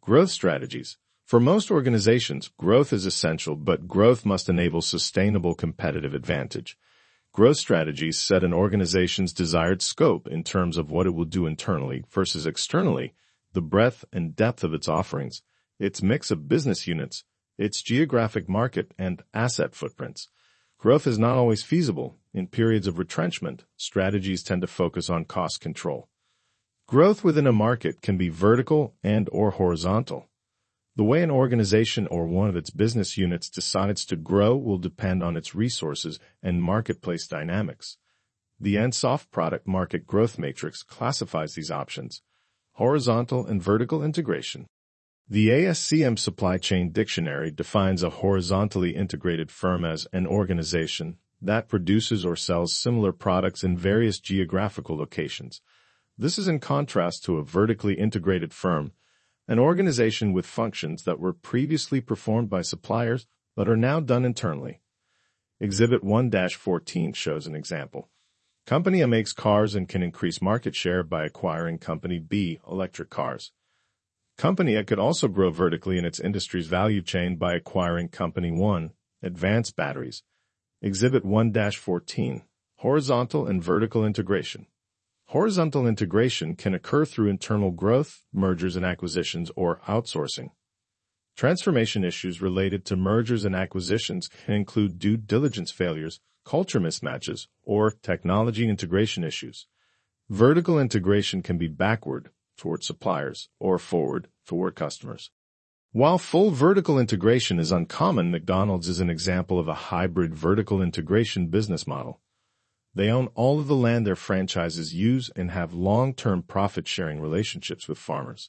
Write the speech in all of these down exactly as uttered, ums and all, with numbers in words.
Growth strategies. For most organizations, growth is essential, but growth must enable sustainable competitive advantage. Growth strategies set an organization's desired scope in terms of what it will do internally versus externally, the breadth and depth of its offerings, its mix of business units, its geographic market and asset footprints. Growth is not always feasible. In periods of retrenchment, strategies tend to focus on cost control. Growth within a market can be vertical and or horizontal. The way an organization or one of its business units decides to grow will depend on its resources and marketplace dynamics. The Ansoff Product Market Growth Matrix classifies these options: horizontal and vertical integration. The A S C M Supply Chain Dictionary defines a horizontally integrated firm as an organization that produces or sells similar products in various geographical locations. This is in contrast to a vertically integrated firm, an organization with functions that were previously performed by suppliers but are now done internally. Exhibit one dash fourteen shows an example. Company A makes cars and can increase market share by acquiring Company B electric cars. Company A could also grow vertically in its industry's value chain by acquiring Company one advanced batteries. Exhibit one dash fourteen. Horizontal and vertical integration. Horizontal integration can occur through internal growth, mergers and acquisitions, or outsourcing. Transformation issues related to mergers and acquisitions can include due diligence failures, culture mismatches, or technology integration issues. Vertical integration can be backward, toward suppliers, or forward, toward customers. While full vertical integration is uncommon, McDonald's is an example of a hybrid vertical integration business model. They own all of the land their franchises use and have long-term profit-sharing relationships with farmers.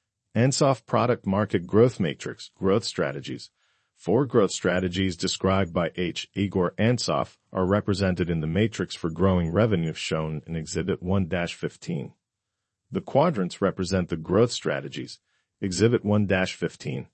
Ansoff Product Market Growth Matrix, Growth Strategies. Four growth strategies described by H. Igor Ansoff are represented in the matrix for growing revenue shown in Exhibit one dash fifteen. The quadrants represent the growth strategies. Exhibit one dash fifteen.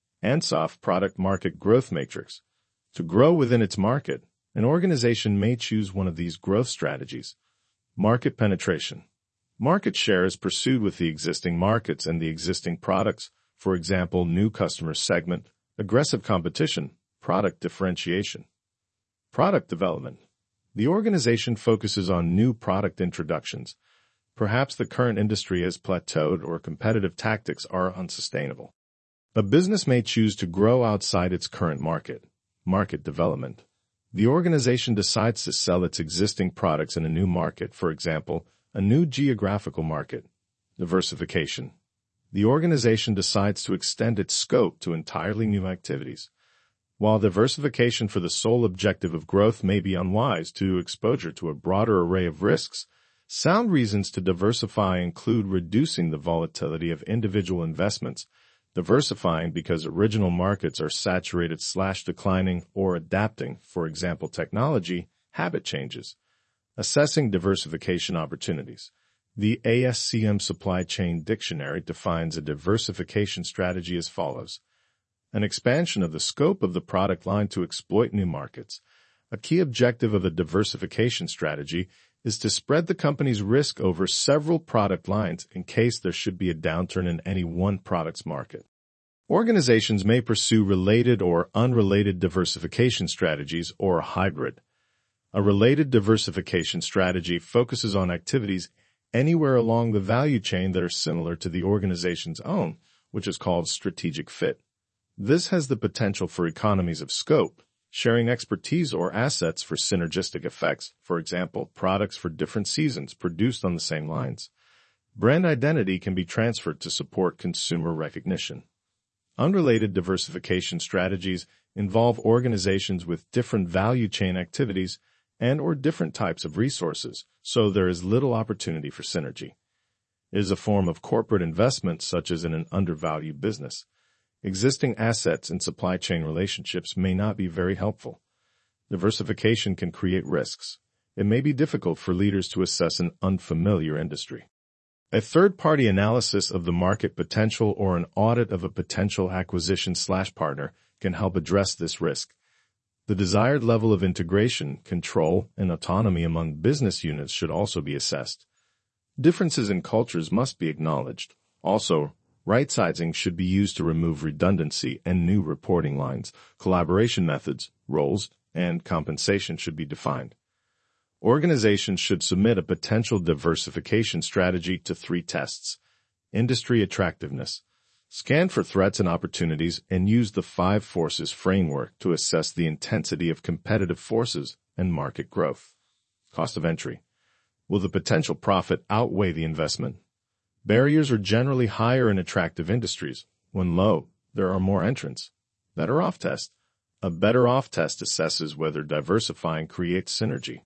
Ansoff Product Market Growth Matrix. To grow within its market, an organization may choose one of these growth strategies. Market penetration. Market share is pursued with the existing markets and the existing products, for example, new customer segment, aggressive competition, product differentiation. Product development. The organization focuses on new product introductions. Perhaps the current industry has plateaued or competitive tactics are unsustainable. A business may choose to grow outside its current market. Market development. The organization decides to sell its existing products in a new market, for example, a new geographical market. Diversification. The organization decides to extend its scope to entirely new activities. While diversification for the sole objective of growth may be unwise due to exposure to a broader array of risks, sound reasons to diversify include reducing the volatility of individual investments, diversifying because original markets are saturated slash declining or adapting, for example, technology, habit changes. Assessing diversification opportunities. The A S C M Supply Chain Dictionary defines a diversification strategy as follows: an expansion of the scope of the product line to exploit new markets. A key objective of a diversification strategy is to spread the company's risk over several product lines in case there should be a downturn in any one product's market. Organizations may pursue related or unrelated diversification strategies or a hybrid. A related diversification strategy focuses on activities anywhere along the value chain that are similar to the organization's own, which is called strategic fit. This has the potential for economies of scope, sharing expertise or assets for synergistic effects, for example, products for different seasons produced on the same lines. Brand identity can be transferred to support consumer recognition. Unrelated diversification strategies involve organizations with different value chain activities and or different types of resources, so there is little opportunity for synergy. It is a form of corporate investment such as in an undervalued business. Existing assets and supply chain relationships may not be very helpful. Diversification can create risks. It may be difficult for leaders to assess an unfamiliar industry. A third-party analysis of the market potential or an audit of a potential acquisition slash partner can help address this risk. The desired level of integration, control, and autonomy among business units should also be assessed. Differences in cultures must be acknowledged. Also, Right-sizing should be used to remove redundancy and new reporting lines. Collaboration methods, roles, and compensation should be defined. Organizations should submit a potential diversification strategy to three tests. Industry attractiveness. Scan for threats and opportunities and use the five forces framework to assess the intensity of competitive forces and market growth. Cost of entry. Will the potential profit outweigh the investment? Barriers are generally higher in attractive industries. When low, there are more entrants. Better off test. A better off test assesses whether diversifying creates synergy.